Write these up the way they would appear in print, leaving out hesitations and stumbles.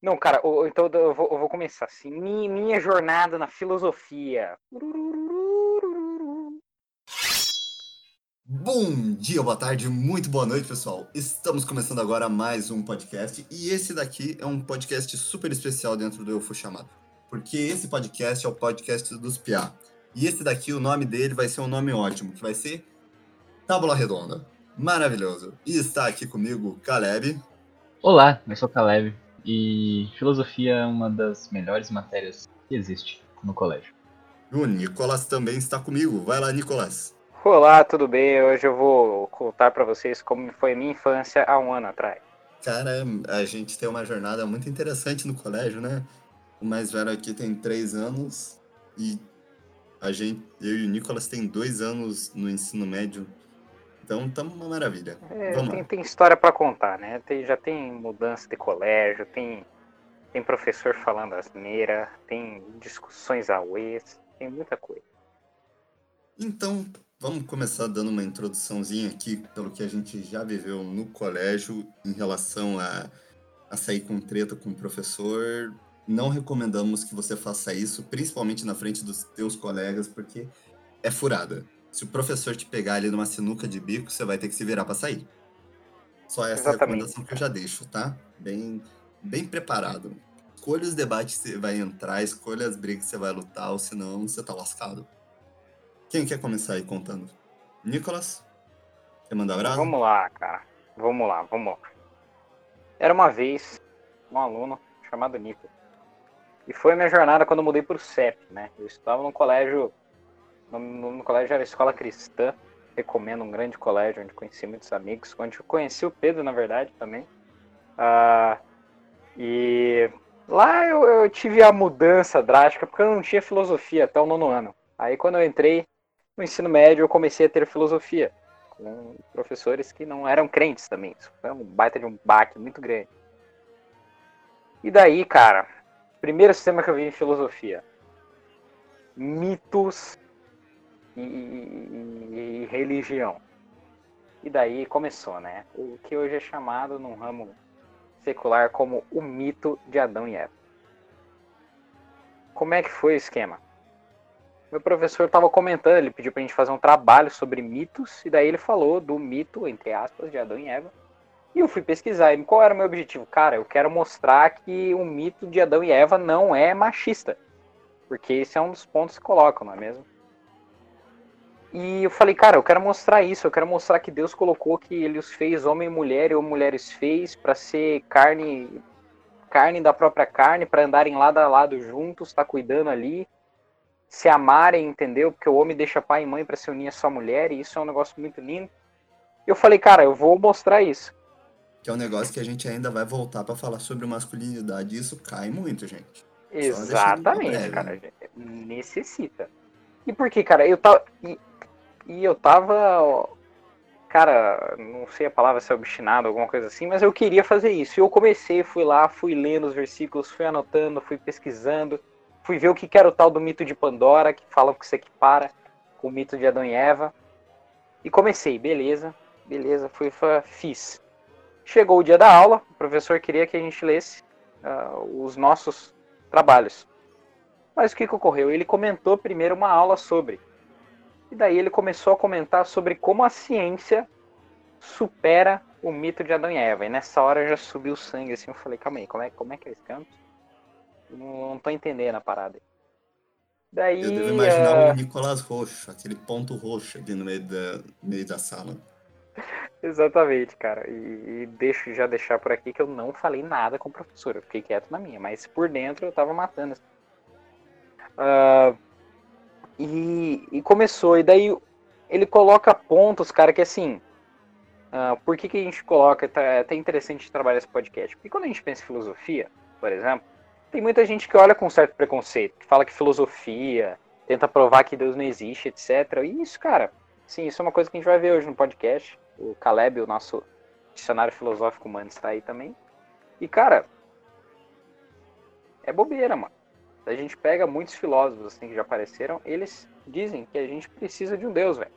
Não, cara, então eu vou começar assim. Minha jornada na filosofia. Bom dia, boa tarde, muito boa noite, pessoal. Estamos começando agora mais um podcast e esse daqui é um podcast super especial dentro do Eu Fui Chamado, porque esse podcast é o podcast dos Piá. E esse daqui, o nome dele vai ser um nome ótimo, que vai ser Tábula Redonda. Maravilhoso. E está aqui comigo Caleb. Olá, eu sou Caleb e filosofia é uma das melhores matérias que existe no colégio. E o Nicolas também está comigo. Vai lá, Nicolas. Olá, tudo bem? Hoje eu vou contar pra vocês como foi a minha infância há um ano atrás. Cara, a gente tem uma jornada muito interessante no colégio, né? O mais velho aqui tem 3 anos e eu e o Nicolas tem 2 anos no ensino médio. Então, estamos uma maravilha. Vamos lá. Tem história pra contar, né? Já tem mudança de colégio, tem professor falando asneira, tem discussões auês, tem muita coisa. Então, vamos começar dando uma introduçãozinha aqui pelo que a gente já viveu no colégio em relação a sair com treta com o professor. Não recomendamos que você faça isso, principalmente na frente dos teus colegas, porque é furada. Se o professor te pegar ali numa sinuca de bico, você vai ter que se virar para sair. Só essa Exatamente, recomendação que eu cara. já deixo, tá? Bem preparado. Escolha os debates que você vai entrar, escolha as brigas que você vai lutar, ou senão você tá lascado. Quem quer começar aí contando? Nicolas? Quer mandar brasa? Vamos lá, cara. Vamos lá. Era uma vez um aluno chamado Nico. E foi a minha jornada quando eu mudei pro CEP, né? Eu estava num colégio, no colégio era Escola Cristã, recomendo, um grande colégio onde conheci muitos amigos, onde eu conheci o Pedro, na verdade, também. E lá eu tive a mudança drástica, porque eu não tinha filosofia até o nono ano. Aí quando eu entrei no ensino médio, eu comecei a ter filosofia, com professores que não eram crentes também. Isso foi um baita de um baque muito grande. E daí, cara, primeiro sistema que eu vi em filosofia: mitos e religião. E daí começou, né? O que hoje é chamado num ramo secular como o mito de Adão e Eva. Como é que foi o esquema? Meu professor estava comentando, ele pediu pra gente fazer um trabalho sobre mitos, e daí ele falou do mito, entre aspas, de Adão e Eva. E eu fui pesquisar, e qual era o meu objetivo? Cara, eu quero mostrar que o mito de Adão e Eva não é machista. Porque esse é um dos pontos que colocam, não é mesmo? E eu falei, cara, eu quero mostrar isso, eu quero mostrar que Deus colocou que ele os fez homem e mulher, e o mulheres fez para ser carne da própria carne, para andarem lado a lado juntos, tá cuidando ali, se amarem, entendeu? Porque o homem deixa pai e mãe para se unir a sua mulher, e isso é um negócio muito lindo. E eu falei, cara, eu vou mostrar isso. Que é um negócio que a gente ainda vai voltar pra falar sobre masculinidade. E isso cai muito, gente. Só deixando bem Exatamente, breve. cara, necessita. E por que, cara? Eu tava, cara, não sei a palavra se é obstinado, alguma coisa assim, mas eu queria fazer isso. E eu comecei, fui lá, fui lendo os versículos, fui anotando, fui pesquisando, fui ver o que era o tal do mito de Pandora, que falam que se equipara com o mito de Adão e Eva. E comecei, beleza, fiz. Chegou o dia da aula, o professor queria que a gente lesse os nossos trabalhos. Mas o que ocorreu? Ele comentou primeiro uma aula sobre. E daí ele começou a comentar sobre como a ciência supera o mito de Adão e Eva. E nessa hora já subiu o sangue, assim, eu falei, calma aí, como é que é esse canto? Não tô entendendo a parada. Eu devo Daí, imaginar o Nicolas roxo, aquele ponto roxo ali no meio da sala. exatamente, cara. E já deixar por aqui que eu não falei nada com o professor. Eu fiquei quieto na minha, mas por dentro eu tava matando. E começou, e daí ele coloca pontos, cara, que assim, por que a gente coloca, é até interessante trabalhar esse podcast, porque quando a gente pensa em filosofia, por exemplo, tem muita gente que olha com certo preconceito, que fala que filosofia tenta provar que Deus não existe, etc. E isso, cara, sim, isso é uma coisa que a gente vai ver hoje no podcast. O Caleb, o nosso dicionário filosófico humano, está aí também. E, cara, é bobeira, mano. A gente pega muitos filósofos assim que já apareceram, eles dizem que a gente precisa de um Deus, velho.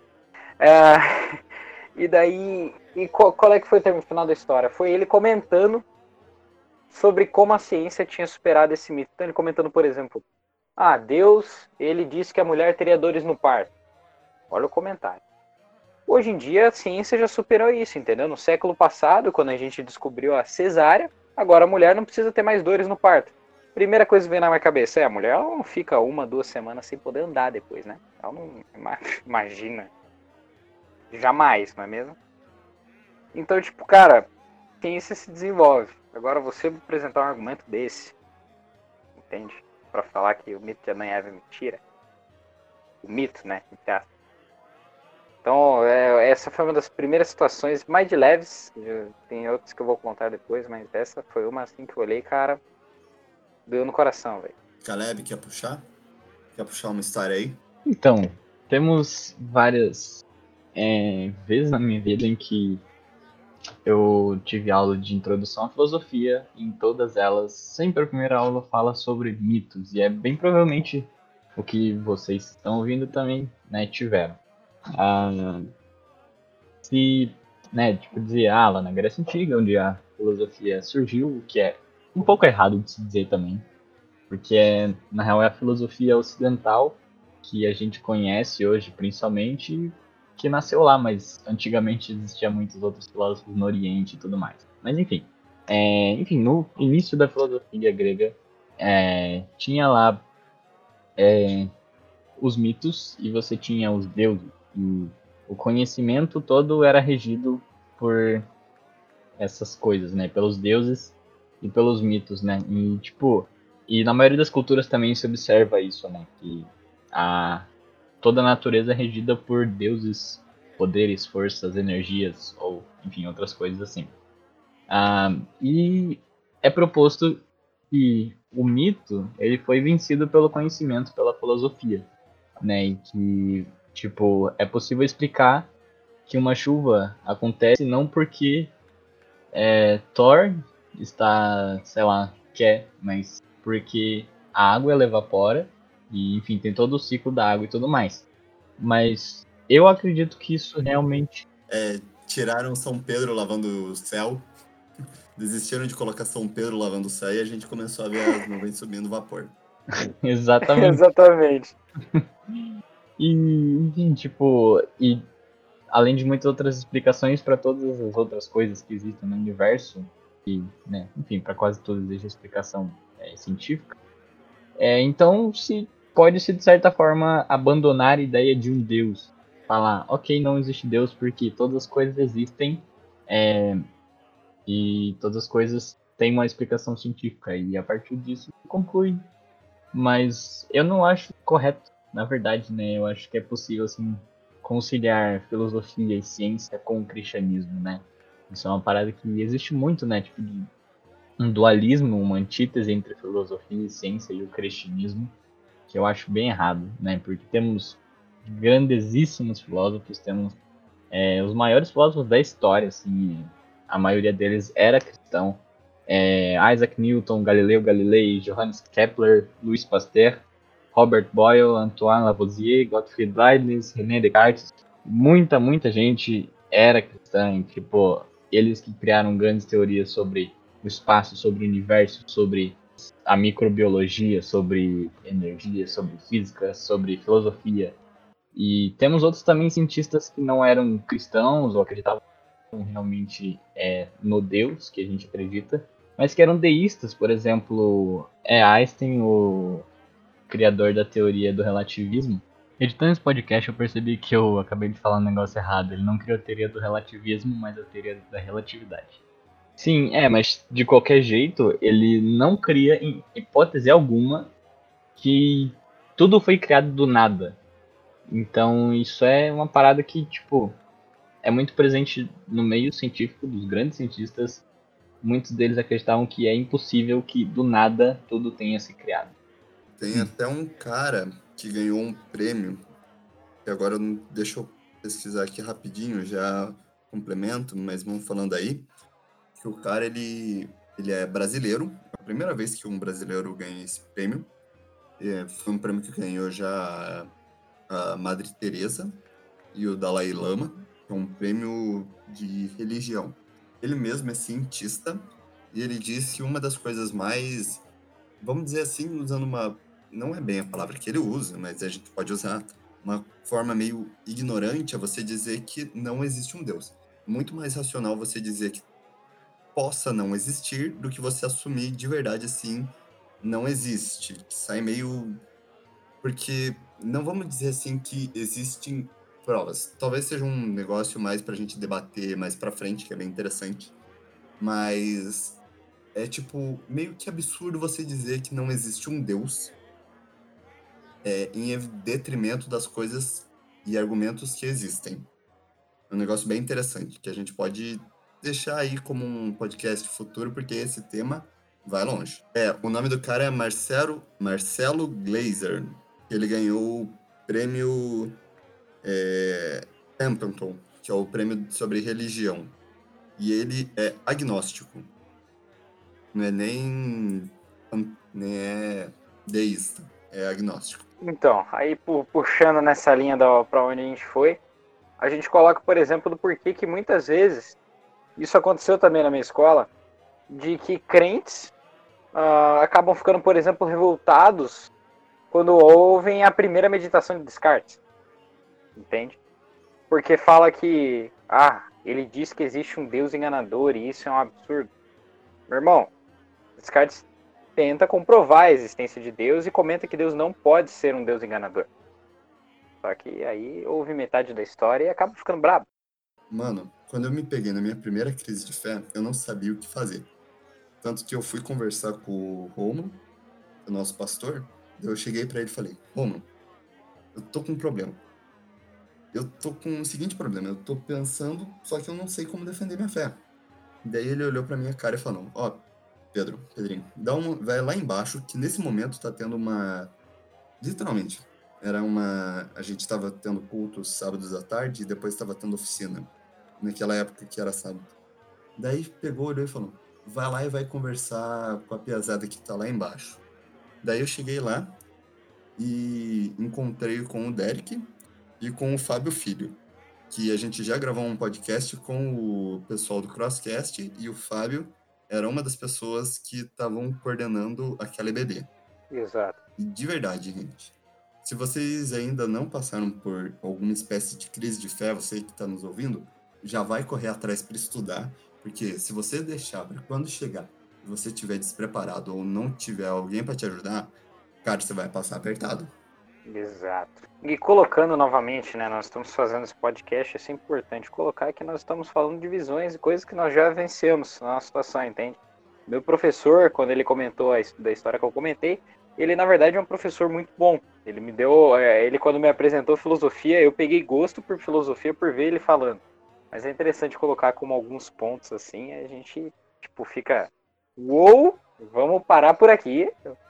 E daí, qual é que foi o final da história? Foi ele comentando sobre como a ciência tinha superado esse mito. Então ele comentando, por exemplo, Deus, ele disse que a mulher teria dores no parto. Olha o comentário. Hoje em dia a ciência já superou isso, entendeu? No século passado, quando a gente descobriu a cesárea, agora a mulher não precisa ter mais dores no parto. Primeira coisa que vem na minha cabeça a mulher ela não fica 1, 2 semanas sem poder andar depois, né? Ela não imagina. Jamais, não é mesmo? Então, tipo, cara, ciência se desenvolve. Agora você apresentar um argumento desse, entende? Pra falar que o mito de Adão e Eva é mentira. O mito, né? Então, essa foi uma das primeiras situações mais de leves. Tem outras que eu vou contar depois, mas essa foi uma assim que eu olhei, cara, doeu no coração, velho. Caleb, quer puxar? Quer puxar uma história aí? Então, temos várias vezes na minha vida em que eu tive aula de introdução à filosofia, e em todas elas, sempre a primeira aula fala sobre mitos, e é bem provavelmente o que vocês estão ouvindo também, né, tiveram. Se, né, tipo, dizer, lá na Grécia Antiga, onde a filosofia surgiu, o que é um pouco errado de se dizer também, porque na real é a filosofia ocidental que a gente conhece hoje, principalmente, que nasceu lá, mas antigamente existia muitos outros filósofos no Oriente e tudo mais. Mas enfim, no início da filosofia grega, tinha lá os mitos e você tinha os deuses. E o conhecimento todo era regido por essas coisas, né? Pelos deuses e pelos mitos, né? E, tipo, e na maioria das culturas também se observa isso, né? Que toda a natureza é regida por deuses, poderes, forças, energias, ou, enfim, outras coisas assim. E é proposto que o mito, ele foi vencido pelo conhecimento, pela filosofia, né? E que, tipo, é possível explicar que uma chuva acontece não porque Thor está, sei lá, quer, mas porque a água ela evapora e, enfim, tem todo o ciclo da água e tudo mais. Mas eu acredito que isso realmente Tiraram São Pedro lavando o céu, desistiram de colocar São Pedro lavando o céu e a gente começou a ver as nuvens subindo vapor. exatamente. Exatamente. E, enfim, tipo, e além de muitas outras explicações para todas as outras coisas que existem no universo, e, né, enfim, para quase todas existe explicação científica. Então, se pode-se, de certa forma, abandonar a ideia de um Deus. Falar, ok, não existe Deus porque todas as coisas existem e todas as coisas têm uma explicação científica. E a partir disso, conclui. Mas eu não acho correto, na verdade, né? Eu acho que é possível, assim, conciliar filosofia e ciência com o cristianismo, né? Isso é uma parada que existe muito, né? Tipo, de um dualismo, uma antítese entre filosofia e ciência e o cristianismo, que eu acho bem errado, né? Porque temos grandíssimos filósofos, temos os maiores filósofos da história, assim, a maioria deles era cristão. Isaac Newton, Galileu Galilei, Johannes Kepler, Louis Pasteur, Robert Boyle, Antoine Lavoisier, Gottfried Leibniz, René Descartes, muita gente era cristã, tipo, eles que criaram grandes teorias sobre o espaço, sobre o universo, sobre a microbiologia, sobre energia, sobre física, sobre filosofia. E temos outros também cientistas que não eram cristãos ou acreditavam realmente no Deus que a gente acredita, mas que eram deístas, por exemplo, Einstein, o criador da teoria do relativismo. Editando esse podcast, eu percebi que eu acabei de falar um negócio errado. Ele não criou a teoria do relativismo, mas a teoria da relatividade. Sim, mas de qualquer jeito, ele não cria, em hipótese alguma, que tudo foi criado do nada. Então, isso é uma parada que, tipo, é muito presente no meio científico dos grandes cientistas. Muitos deles acreditavam que é impossível que do nada tudo tenha se criado. Tem até um cara que ganhou um prêmio, que agora deixa eu pesquisar aqui rapidinho, já complemento, mas vamos falando aí, que o cara, ele é brasileiro, é a primeira vez que um brasileiro ganha esse prêmio. Foi um prêmio que ganhou já a Madre Teresa e o Dalai Lama, que é um prêmio de religião. Ele mesmo é cientista e ele disse que uma das coisas mais, vamos dizer assim, usando uma, não é bem a palavra que ele usa, mas a gente pode usar, uma forma meio ignorante é você dizer que não existe um Deus. Muito mais racional você dizer que possa não existir do que você assumir de verdade assim, não existe. Que sai meio. Porque não vamos dizer assim que existem provas. Talvez seja um negócio mais pra gente debater mais pra frente, que é bem interessante. Mas é tipo meio que absurdo você dizer que não existe um Deus em detrimento das coisas e argumentos que existem. É um negócio bem interessante, que a gente pode deixar aí como um podcast futuro, porque esse tema vai longe. O nome do cara é Marcelo Glazer. Ele ganhou o prêmio Templeton, que é o prêmio sobre religião. E ele é agnóstico. Não é nem é deísta, é agnóstico. Então, aí puxando nessa linha para onde a gente foi, a gente coloca, por exemplo, do porquê que muitas vezes, isso aconteceu também na minha escola, de que crentes acabam ficando, por exemplo, revoltados quando ouvem a primeira meditação de Descartes, entende? Porque fala que, ele diz que existe um Deus enganador e isso é um absurdo. Meu irmão, Descartes tenta comprovar a existência de Deus e comenta que Deus não pode ser um Deus enganador. Só que aí ouve metade da história e acaba ficando brabo. Mano, quando eu me peguei na minha primeira crise de fé, eu não sabia o que fazer. Tanto que eu fui conversar com o Romulo, o nosso pastor, daí eu cheguei pra ele e falei, Romulo, eu tô com um problema. Eu tô com o seguinte problema, eu tô pensando, só que eu não sei como defender minha fé. Daí ele olhou pra minha cara e falou, Pedrinho, vai lá embaixo, que nesse momento tá tendo uma, literalmente, a gente tava tendo cultos sábados à tarde e depois tava tendo oficina, naquela época que era sábado. Daí pegou, olhou e falou, vai lá e vai conversar com a piazada que tá lá embaixo. Daí eu cheguei lá e encontrei com o Derek e com o Fábio Filho, que a gente já gravou um podcast com o pessoal do Crosscast e o Fábio era uma das pessoas que estavam coordenando aquela EBD. Exato. E de verdade, gente, se vocês ainda não passaram por alguma espécie de crise de fé, você que está nos ouvindo, já vai correr atrás para estudar, porque se você deixar para quando chegar e você estiver despreparado ou não tiver alguém para te ajudar, cara, você vai passar apertado. Exato. E colocando novamente, né, nós estamos fazendo esse podcast, é sempre importante colocar que nós estamos falando de visões e coisas que nós já vencemos na nossa situação, entende? Meu professor, quando ele comentou da história que eu comentei, ele na verdade é um professor muito bom. Ele me deu, ele quando me apresentou filosofia, eu peguei gosto por filosofia por ver ele falando. Mas é interessante colocar como alguns pontos assim, a gente tipo fica, uou, vamos parar por aqui.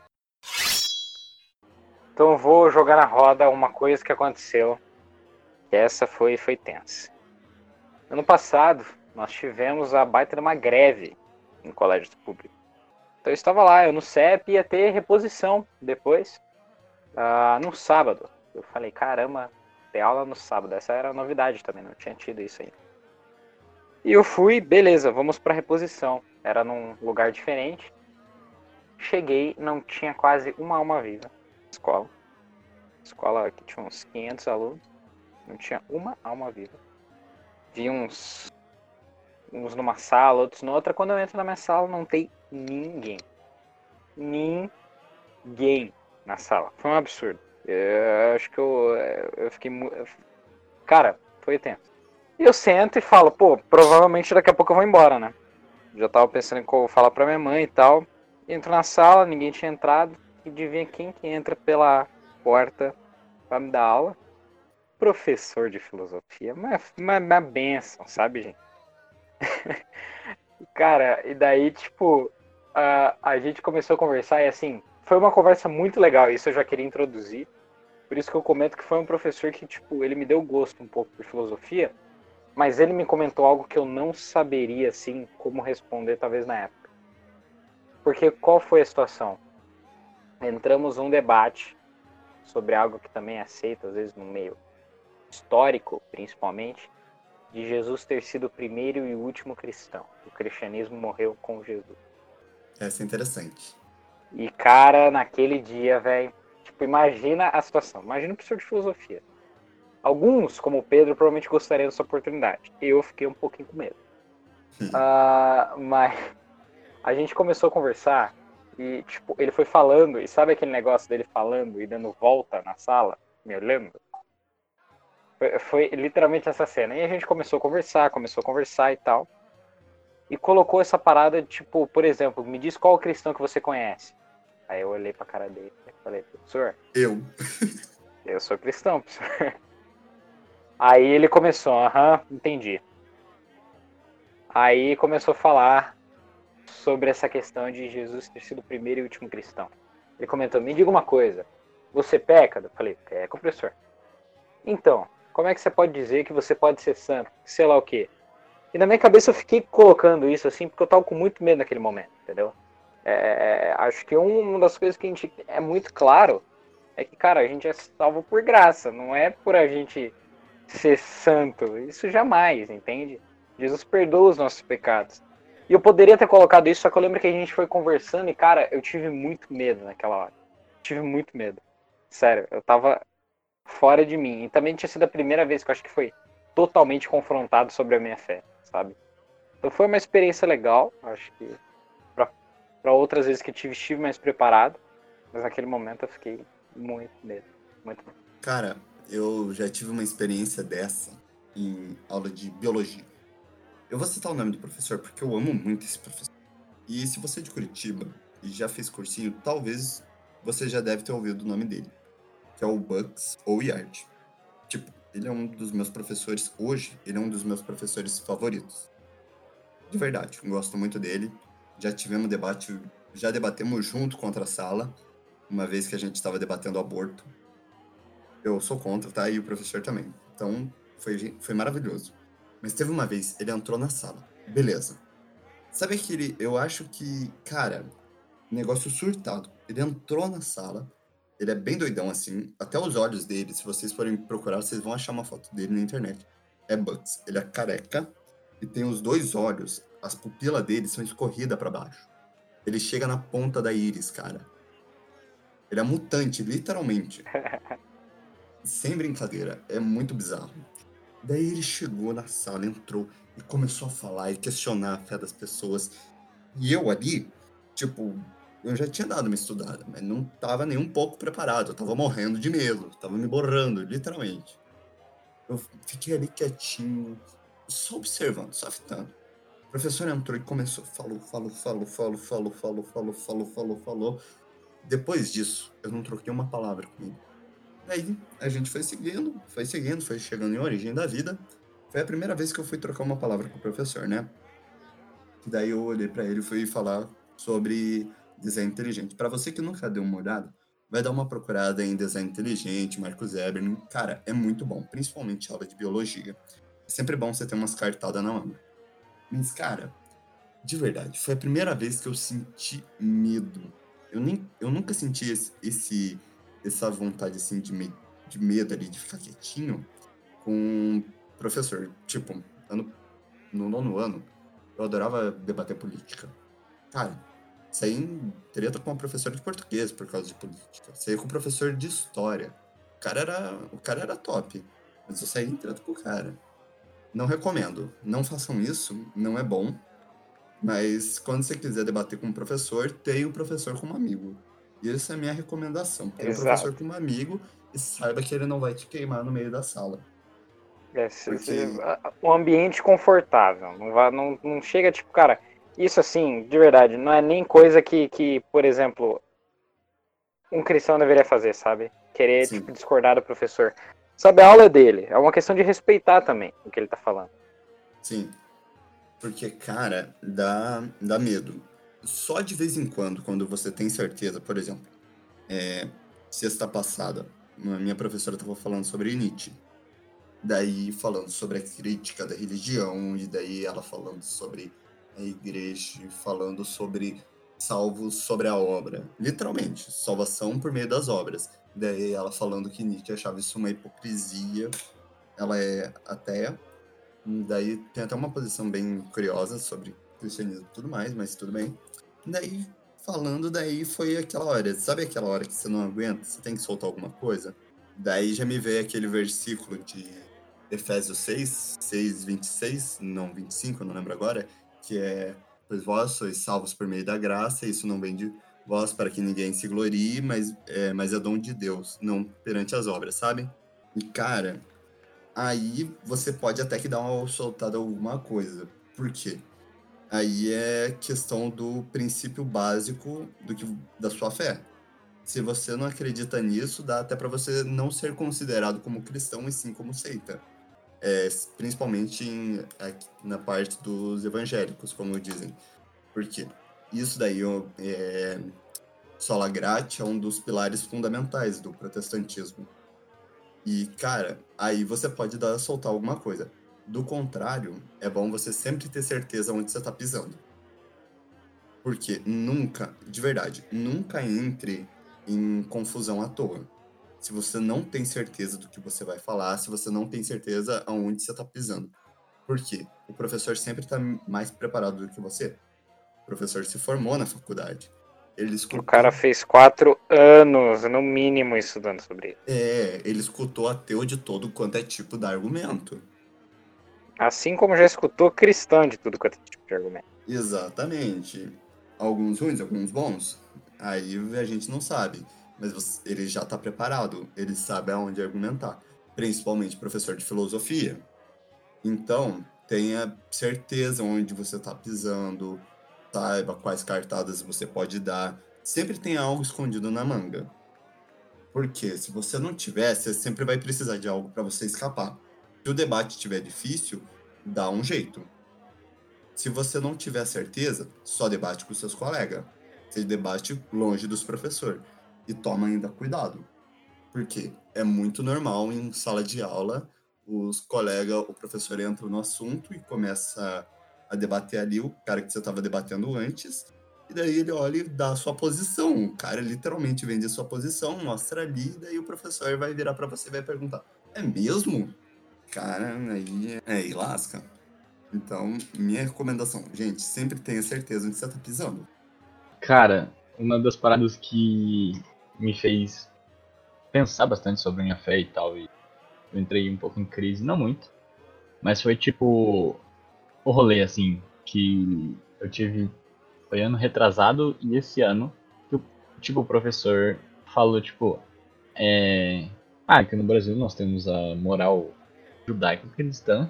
Então eu vou jogar na roda uma coisa que aconteceu. Que essa foi tensa. Ano passado, nós tivemos a baita de uma greve em colégio público. Então eu estava lá, eu no CEP ia ter reposição depois, no sábado. Eu falei, caramba, ter aula no sábado. Essa era a novidade também, não tinha tido isso ainda. E eu fui, beleza, vamos para reposição. Era num lugar diferente. Cheguei, não tinha quase uma alma viva na escola. Escola que tinha uns 500 alunos, não tinha uma alma viva. Vi uns numa sala, outros noutra. Quando eu entro na minha sala, não tem ninguém. Ninguém na sala. Foi um absurdo. Eu acho que eu fiquei... Cara, foi tenso. E eu sento e falo, pô, provavelmente daqui a pouco eu vou embora, né? Já tava pensando em falar pra minha mãe e tal. Entro na sala, ninguém tinha entrado. E adivinha quem que entra pela porta pra me dar aula? Professor de filosofia. Uma benção, sabe, gente? Cara, e daí, tipo, a gente começou a conversar e, assim, foi uma conversa muito legal. Isso eu já queria introduzir. Por isso que eu comento que foi um professor que, tipo, ele me deu gosto um pouco por filosofia, mas ele me comentou algo que eu não saberia, assim, como responder, talvez, na época. Porque qual foi a situação? Entramos num debate sobre algo que também é aceito, às vezes, no meio histórico, principalmente, de Jesus ter sido o primeiro e o último cristão. O cristianismo morreu com Jesus. Essa é interessante. E, cara, naquele dia, velho, tipo, imagina a situação. Imagina o professor de filosofia. Alguns, como o Pedro, provavelmente gostariam dessa oportunidade. Eu fiquei um pouquinho com medo. Mas a gente começou a conversar e, tipo, ele foi falando, e sabe aquele negócio dele falando e dando volta na sala, me olhando? Foi literalmente essa cena. E a gente começou a conversar e tal. E colocou essa parada, tipo, por exemplo, me diz qual cristão que você conhece. Aí eu olhei pra cara dele e falei, professor, Eu. eu sou cristão, professor. Aí ele começou, entendi. Aí começou a falar sobre essa questão de Jesus ter sido o primeiro e último cristão. Ele comentou, me diga uma coisa, você peca? Eu falei, peca, professor. Então, como é que você pode dizer que você pode ser santo? Sei lá o quê. E na minha cabeça eu fiquei colocando isso assim, porque eu tava com muito medo naquele momento, entendeu? Acho que uma das coisas que a gente é muito claro é que, cara, a gente é salvo por graça, não é por a gente ser santo. Isso jamais, entende? Jesus perdoa os nossos pecados. E eu poderia ter colocado isso, só que eu lembro que a gente foi conversando e, cara, eu tive muito medo naquela hora. Tive muito medo. Sério, eu tava fora de mim. E também tinha sido a primeira vez que eu acho que foi totalmente confrontado sobre a minha fé, sabe? Então foi uma experiência legal, acho que para outras vezes que estive mais preparado, mas naquele momento eu fiquei muito medo, muito medo. Cara, eu já tive uma experiência dessa em aula de biologia. Eu vou citar o nome do professor porque eu amo muito esse professor. E se você é de Curitiba e já fez cursinho, talvez você já deve ter ouvido o nome dele, que é o Bucks ou Yard. Tipo, ele é um dos meus professores, hoje, ele é um dos meus professores favoritos. De verdade, eu gosto muito dele. Já tivemos debate, já debatemos junto contra a sala, uma vez que a gente estava debatendo aborto. Eu sou contra, tá? E o professor também. Então, foi maravilhoso. Mas teve uma vez, ele entrou na sala. Beleza. Sabe aquele. Eu acho que, cara, negócio surtado. Ele entrou na sala. Ele é bem doidão assim. Até os olhos dele, se vocês forem procurar, vocês vão achar uma foto dele na internet. É Bugs. Ele é careca e tem os dois olhos. As pupilas dele são escorridas para baixo. Ele chega na ponta da íris, cara. Ele é mutante, literalmente. Sem brincadeira. É muito bizarro. Daí ele chegou na sala, entrou e começou a falar e questionar a fé das pessoas. E eu ali, tipo, eu já tinha dado uma estudada, mas não tava nem um pouco preparado. Eu tava morrendo de medo, tava me borrando, literalmente. Eu fiquei ali quietinho, só observando, só fitando. O professor entrou e começou, falou. Depois disso, eu não troquei uma palavra com ele. Daí a gente foi chegando em Origem da Vida. Foi a primeira vez que eu fui trocar uma palavra com o professor, né? Que daí eu olhei pra ele e fui falar sobre design inteligente. Pra você que nunca deu uma olhada, vai dar uma procurada em design inteligente, Marcos Eberlin. Cara, é muito bom, principalmente aula de biologia. É sempre bom você ter umas cartadas na manga. Mas, cara, de verdade, foi a primeira vez que eu senti medo. Eu nunca senti essa vontade, assim, de medo ali, de ficar quietinho com o professor. Tipo, no nono ano, eu adorava debater política. Cara, saí em treta com uma professora de português por causa de política. Saí com o professor de história. O cara era top. Mas eu saí em treta com o cara. Não recomendo. Não façam isso. Não é bom. Mas quando você quiser debater com um professor, tenha o professor como amigo. E essa é a minha recomendação. Tenha o professor Exato. como amigo e saiba que ele não vai te queimar no meio da sala. Porque, Um ambiente confortável. Não chega, tipo, cara, isso assim, de verdade, não é nem coisa que, por exemplo, um cristão deveria fazer, sabe? Querer, sim, tipo, discordar do professor. Sabe, a aula é dele. É uma questão de respeitar também o que ele tá falando. sim. Porque, cara, dá medo. Só de vez em quando você tem certeza, por exemplo, sexta passada, a minha professora estava falando sobre Nietzsche. Daí falando sobre a crítica da religião, e daí ela falando sobre a igreja, falando sobre salvos sobre a obra. Literalmente, salvação por meio das obras. Daí ela falando que Nietzsche achava isso uma hipocrisia. Ela é ateia. Daí tem até uma posição bem curiosa sobre cristianismo e tudo mais, mas tudo bem. Daí, falando, daí foi aquela hora. Sabe aquela hora que você não aguenta? Você tem que soltar alguma coisa? Daí já me veio aquele versículo de Efésios 6, 26, não, 25, eu não lembro agora, que é: pois vós sois salvos por meio da graça, isso não vem de vós para que ninguém se glorie, mas é dom de Deus, não perante as obras, sabe? E, cara, aí você pode até que dar uma soltada alguma coisa. Por quê? Aí é questão do princípio básico da sua fé. Se você não acredita nisso, dá até para você não ser considerado como cristão e sim como seita. Principalmente na parte dos evangélicos, como dizem. Por quê? Isso daí, sola gratia, é um dos pilares fundamentais do protestantismo. E, cara, aí você pode soltar alguma coisa. Do contrário, é bom você sempre ter certeza onde você tá pisando. Porque nunca, de verdade, nunca entre em confusão à toa. Se você não tem certeza do que você vai falar, se você não tem certeza aonde você tá pisando. Por quê? O professor sempre está mais preparado do que você. O professor se formou na faculdade. Ele O cara escutou, fez 4 anos, no mínimo, estudando sobre isso. ele escutou ateu de todo quanto é tipo de argumento. Assim como já escutou cristão de tudo quanto é tipo de argumento. Exatamente. Alguns ruins, alguns bons. Aí a gente não sabe. Mas ele já está preparado. Ele sabe aonde argumentar. Principalmente professor de filosofia. Então, tenha certeza onde você está pisando. Saiba quais cartadas você pode dar. Sempre tem algo escondido na manga. Porque se você não tiver, você sempre vai precisar de algo para você escapar. Se o debate estiver difícil, dá um jeito. Se você não tiver certeza, só debate com seus colegas. Você debate longe dos professores. E toma ainda cuidado. Porque é muito normal em sala de aula, os colegas, o professor entra no assunto e começa a debater ali o cara que você estava debatendo antes. E daí ele olha e dá a sua posição. O cara literalmente vende a sua posição, mostra ali, e daí o professor vai virar para você e vai perguntar: é mesmo? Cara, aí lasca. Então, minha recomendação, gente, sempre tenha certeza onde você tá pisando. Cara, uma das paradas que me fez pensar bastante sobre a minha fé e tal, e eu entrei um pouco em crise, não muito, mas foi tipo o rolê, assim, que eu tive, foi ano retrasado e esse ano, que tipo, o professor falou, tipo, aqui no Brasil nós temos a moral judaico-cristã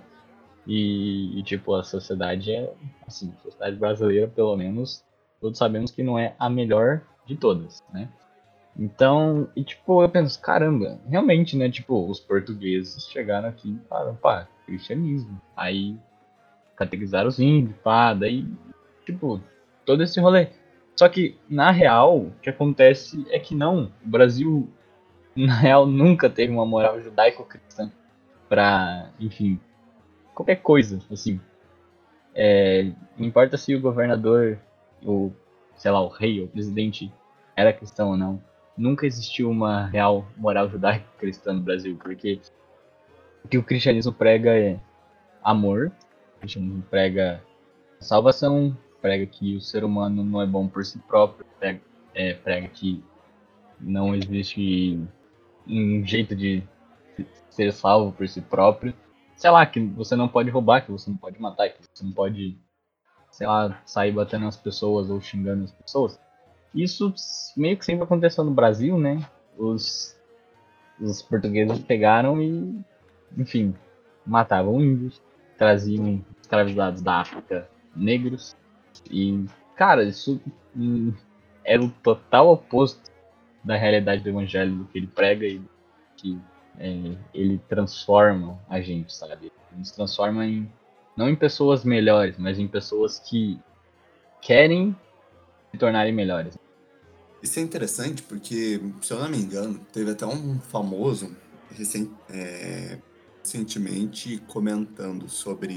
tipo, a sociedade assim, a sociedade brasileira, pelo menos, todos sabemos que não é a melhor de todas, né? Então, tipo, eu penso, caramba, realmente, né, tipo, os portugueses chegaram aqui e falaram, pá, cristianismo. Aí catequizaram os índios, pá, daí, tipo, todo esse rolê. Só que, na real, o que acontece é que não, o Brasil, na real, nunca teve uma moral judaico-cristã pra, enfim, qualquer coisa, assim. Não importa se o governador, o, sei lá, o rei, o presidente era cristão ou não. Nunca existiu uma real moral judaico-cristã no Brasil, porque o que o cristianismo prega é amor, o cristianismo prega salvação, prega que o ser humano não é bom por si próprio, prega que não existe um jeito de ser salvo por si próprio. Sei lá, que você não pode roubar, que você não pode matar, que você não pode, sei lá, sair batendo nas pessoas ou xingando as pessoas. Isso meio que sempre aconteceu no Brasil, né? Os portugueses pegaram e, enfim, matavam índios, traziam escravizados da África negros. E, cara, isso era o total oposto da realidade do evangelho, do que ele prega e do que ele transforma a gente, sabe? Ele nos transforma não em pessoas melhores, mas em pessoas que querem se tornarem melhores. Isso é interessante porque, se eu não me engano, teve até um famoso recentemente comentando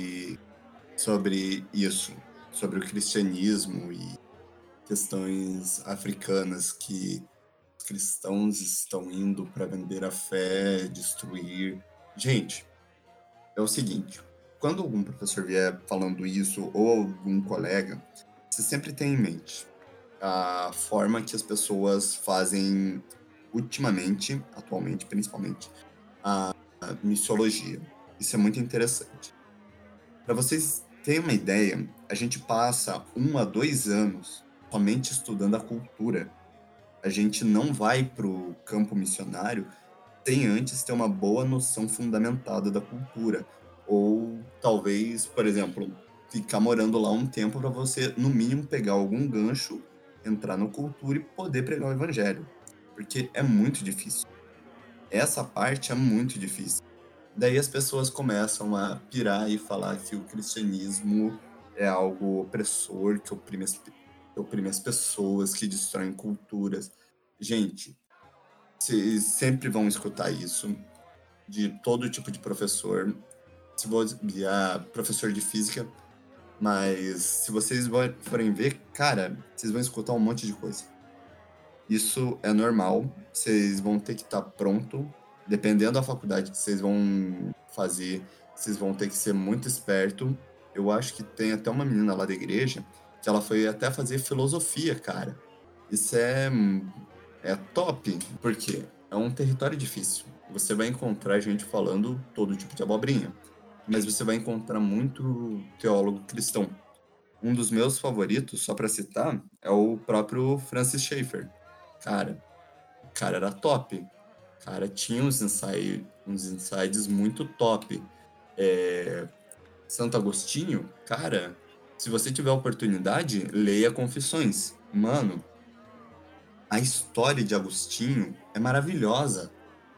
sobre isso, sobre o cristianismo e questões africanas que os cristãos estão indo para vender a fé, destruir. Gente, é o seguinte, quando algum professor vier falando isso ou algum colega, você sempre tem em mente. a forma que as pessoas fazem atualmente principalmente, a missiologia. Isso é muito interessante. Para vocês terem uma ideia, a gente passa 1 a 2 anos somente estudando a cultura. A gente não vai para o campo missionário sem antes ter uma boa noção fundamentada da cultura. Ou talvez, por exemplo, ficar morando lá um tempo para você, no mínimo, pegar algum gancho, entrar na cultura e poder pregar o evangelho. Porque é muito difícil. Essa parte é muito difícil. Daí as pessoas começam a pirar e falar que o cristianismo é algo opressor, que oprime as pessoas, que destrói culturas. Gente, vocês sempre vão escutar isso de todo tipo de professor. Se você professor de física, mas se vocês forem ver, cara, vocês vão escutar um monte de coisa. Isso é normal, vocês vão ter que estar pronto, dependendo da faculdade que vocês vão fazer, vocês vão ter que ser muito esperto. Eu acho que tem até uma menina lá da igreja que ela foi até fazer filosofia, cara. Isso é top, porque é um território difícil. Você vai encontrar gente falando todo tipo de abobrinha, mas você vai encontrar muito teólogo cristão. Um dos meus favoritos, só para citar, é o próprio Francis Schaeffer. Cara, o cara era top. O cara tinha uns insights muito top. Santo Agostinho, cara, se você tiver oportunidade, leia Confissões. Mano, a história de Agostinho é maravilhosa.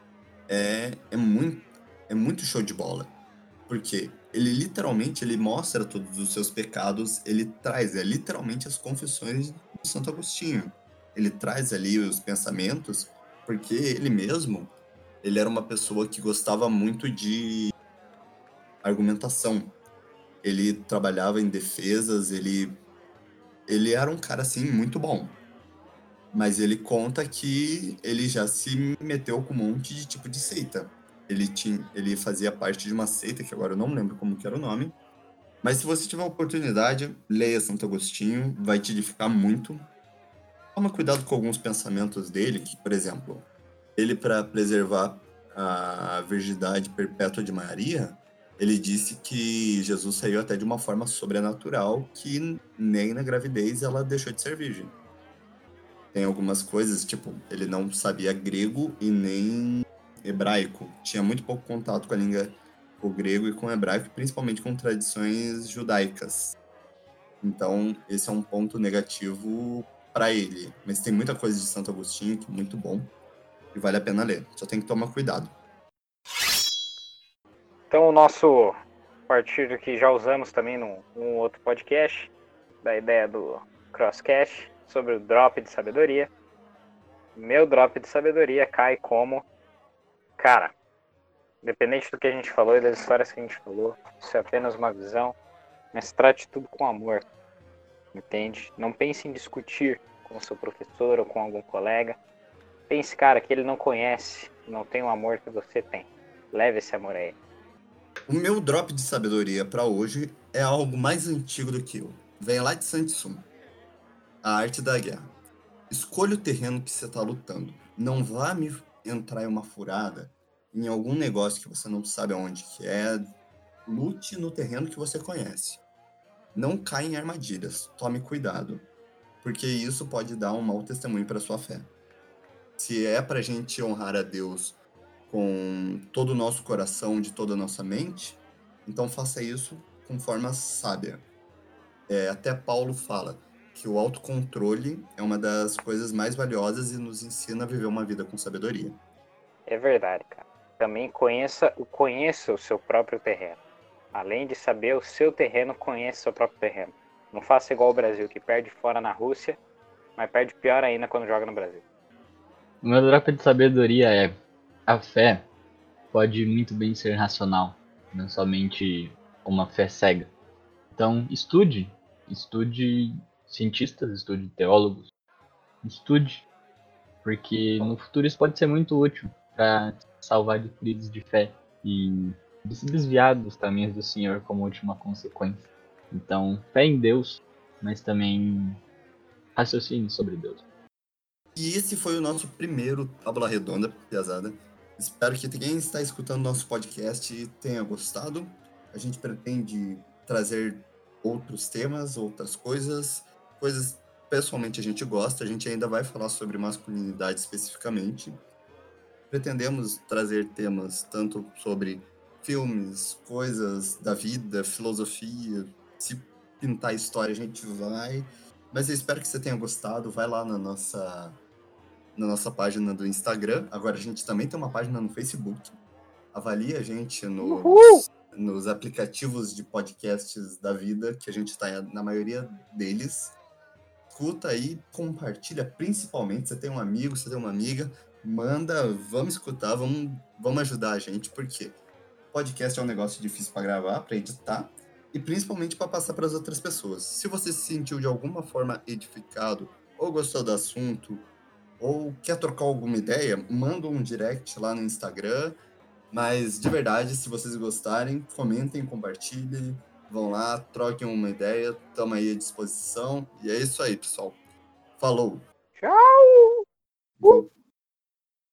É muito show de bola. Porque ele mostra todos os seus pecados, ele traz, literalmente as confissões do Santo Agostinho. Ele traz ali os pensamentos, porque ele mesmo, ele era uma pessoa que gostava muito de argumentação. Ele trabalhava em defesas, ele era um cara, assim, muito bom. Mas ele conta que ele já se meteu com um monte de tipo de seita. Ele fazia parte de uma seita, que agora eu não lembro como que era o nome. Mas se você tiver a oportunidade, leia Santo Agostinho, vai te edificar muito. Toma cuidado com alguns pensamentos dele, que, por exemplo, ele, para preservar a virgindade perpétua de Maria, ele disse que Jesus saiu até de uma forma sobrenatural, que nem na gravidez ela deixou de ser virgem. Tem algumas coisas, tipo, ele não sabia grego e nem hebraico. Tinha muito pouco contato com a língua, com o grego e com o hebraico, principalmente com tradições judaicas. Então, esse é um ponto negativo para ele. Mas tem muita coisa de Santo Agostinho que é muito bom e vale a pena ler. Só tem que tomar cuidado. Então, o nosso partido que já usamos também num outro podcast, da ideia do Crosscast, sobre o drop de sabedoria. Meu drop de sabedoria cai como, cara, independente do que a gente falou e das histórias que a gente falou, isso é apenas uma visão, mas trate tudo com amor, entende? Não pense em discutir com o seu professor ou com algum colega. Pense, cara, que ele não conhece, não tem o amor que você tem. Leve esse amor a ele. O meu drop de sabedoria para hoje é algo mais antigo do que eu. Vem lá de Sun Tzu, A Arte da Guerra. Escolha o terreno que você está lutando. Não vá me entrar em uma furada, em algum negócio que você não sabe aonde que é. Lute no terreno que você conhece. Não caia em armadilhas. Tome cuidado, porque isso pode dar um mau testemunho para sua fé. Se é para a gente honrar a Deus com todo o nosso coração, de toda a nossa mente, então faça isso com forma sábia. Até Paulo fala que o autocontrole é uma das coisas mais valiosas e nos ensina a viver uma vida com sabedoria. É verdade, cara. Também conheça o seu próprio terreno. Além de saber o seu terreno, conheça o seu próprio terreno. Não faça igual o Brasil, que perde fora na Rússia, mas perde pior ainda quando joga no Brasil. O meu drop de sabedoria é: a fé pode muito bem ser racional, não somente uma fé cega. Então, estude cientistas, estude teólogos, estude, porque no futuro isso pode ser muito útil para salvar de crises de fé e de se desviar dos caminhos do Senhor como última consequência. Então, fé em Deus, mas também raciocínio sobre Deus. E esse foi o nosso primeiro Tábula Redonda, pesada. Espero que quem está escutando nosso podcast tenha gostado. A gente pretende trazer outros temas, outras coisas pessoalmente a gente gosta. A gente ainda vai falar sobre masculinidade especificamente. Pretendemos trazer temas tanto sobre filmes, coisas da vida, filosofia. Se pintar história, a gente vai. Mas eu espero que você tenha gostado. Vai lá na nossa página do Instagram. Agora a gente também tem uma página no Facebook. Avalie a gente nos aplicativos de podcasts da vida, que a gente está na maioria deles. Escuta aí, compartilha, principalmente. Você tem um amigo, você tem uma amiga, manda, vamos escutar, vamos ajudar a gente, porque podcast é um negócio difícil para gravar, para editar, e principalmente para passar para as outras pessoas. Se você se sentiu de alguma forma edificado, ou gostou do assunto, ou quer trocar alguma ideia, manda um direct lá no Instagram. Mas, de verdade, se vocês gostarem, comentem, compartilhem, vão lá, troquem uma ideia, estamos aí à disposição. E é isso aí, pessoal. Falou! Tchau!